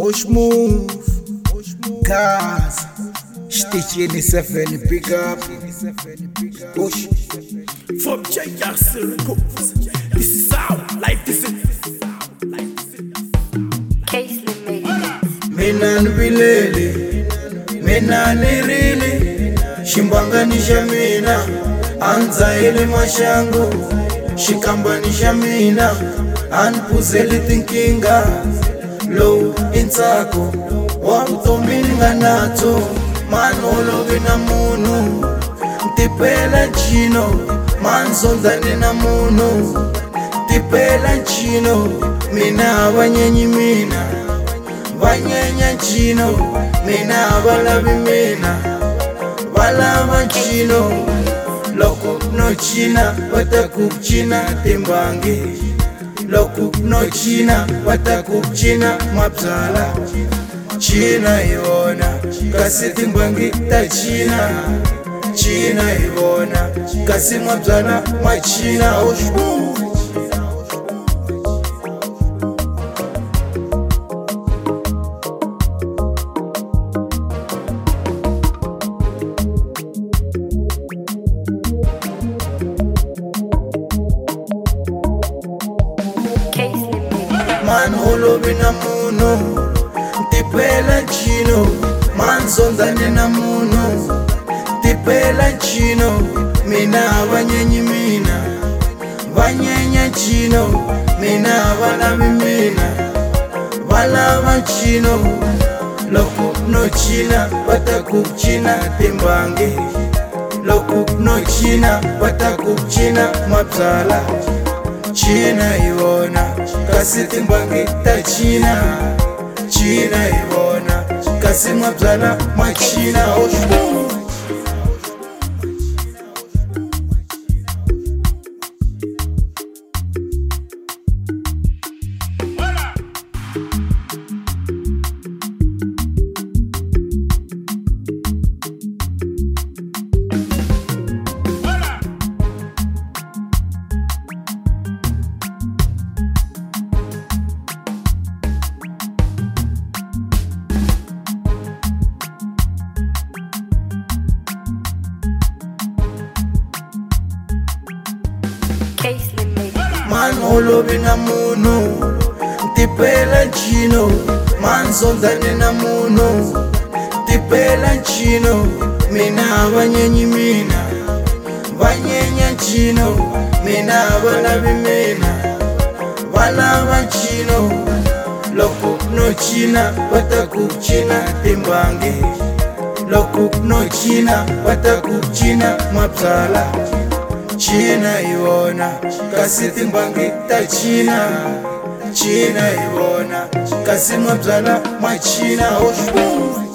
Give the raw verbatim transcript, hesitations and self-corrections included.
Push move, cars, stitch in the seven, pick up, push. From J R Circles, this is how life is. Casely made it. Mina nbilele, mina nirile, shimbanganisha mina, anza ile mashango, shikambanisha mina, anpuzeli thinkinga, low insako, wakutomini nganato, manolo vina munu, tipela chino, manzondane na munu, tipela chino, mina abanyenyi mina, banyenya chino, mina abalabi mina, balaba chino, loku no china, watakuk china timbangi, loku no china, watakuk china mapsala, china iona, kasi timbangi ta china, china iona, kasi mapsala ma china oshu. Man holo bina muno, tipela chino, man zonzane na muno, tipela chino, mina abanyenyi mina, banyenya chino, mina balabi mina, balaba chino, loku no china, watakuk china timbangi, loku no china, watakuk china mapsala, china iona, kasi timbangi ta china, china iona, kasi mapsala ma china oshu. Casely made it. Man holo bina muno, tipela chino, man zonzane na muno, tipela chino, mina abanyenyi mina, banyenya chino, mina balabi mina, balaba chino, loku no china, watakuk china timbangi, loku no china, watakuk china mapsala, china iona, kasi timbangi ta china, china iona, kasi mapsala ma china oshu.